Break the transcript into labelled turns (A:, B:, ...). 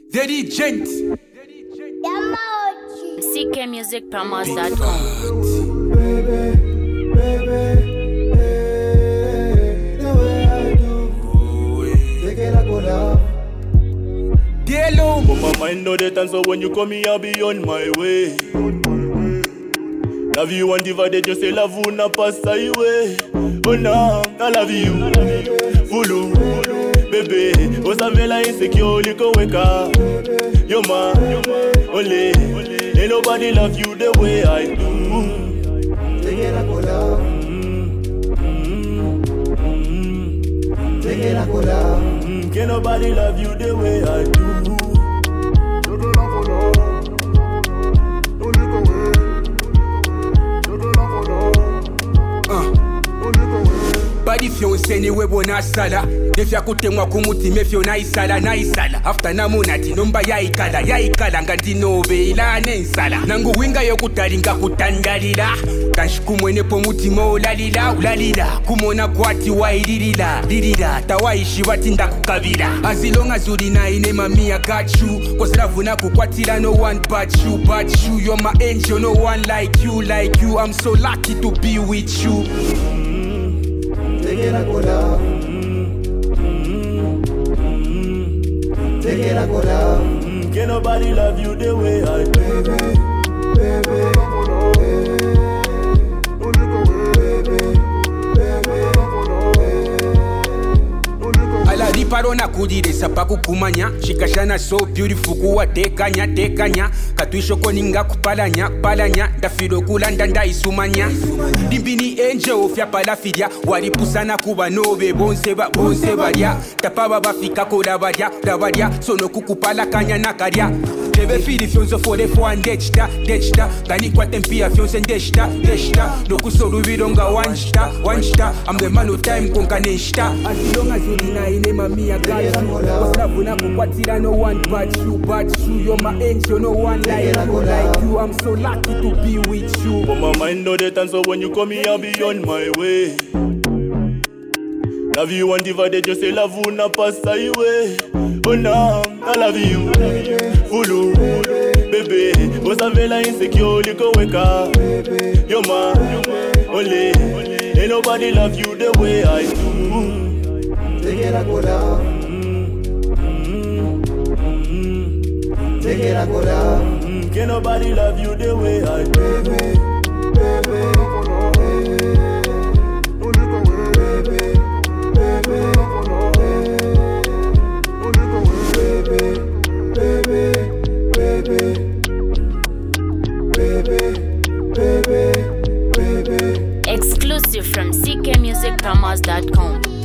A: Daddy Gent.
B: CKmusicpromos.com.
A: Hello.
C: But my mind know the time, so when you come here, I'll be on my way. Love you undivided, just say love will not pass away. Oh no, I love you, Fulu, baby. Oh, Savela insecure, you go wake up. You're my only. Ain't nobody love you the way I do.
D: Take it a cola. Take it a cola.
C: Can't nobody love you the way I do.
A: Badi fiancé ni webo na sala. Defya kutemwa kumutima fyo na isala na isala. After namunati nomba ya ikala ngandi nove ila nensala. Nangu winga yokutalinga kutandalila. Kanshikumwene po mutima ulalila. Kumona kwati waililila. Tawaishi watinda kukabila. As long as ulina ine mami I got you. Cause love na kukwatila no one but you. You're my angel, no one like you. I'm so lucky to be with you.
D: Take it a cola. Take it a cola.
C: Can't nobody love you the way I do.
A: Ala riparona kudiresa pakukumanya. Shikashana so beautiful kuwa tekanya. Katuishoko ninga kupalanya. Ndafiro kulanda ndaisumanya. Dimbini angel fya palafidia. Waripusana kuba nobe bonse badia. Tapaba bafika kola badia. Sono kukupala kanya nakaria. Debe fili fyonzo fore fo andechta. Kani kwa tempia fyonse ndeshta. Nokusolu vironga wanchta. I'm the man of time konka neshta. As long as you deny name me I got you. Cause love na kukwatila no one but you. You're my angel, no one like you. I'm so lucky to be with you.
C: But my mind know the time, so when you come here, I'll be on my way. Love you undivided, just say love will not pass away. Oh no, I love you, Fulu, baby. Oh, Savela insecure, you go wake up. You're my only. Ain't nobody love you the way I do.
D: Take it a cola. Take it a cola.
C: Can't nobody love you the way I do.
B: Exclusive from CKmusicpromos.com.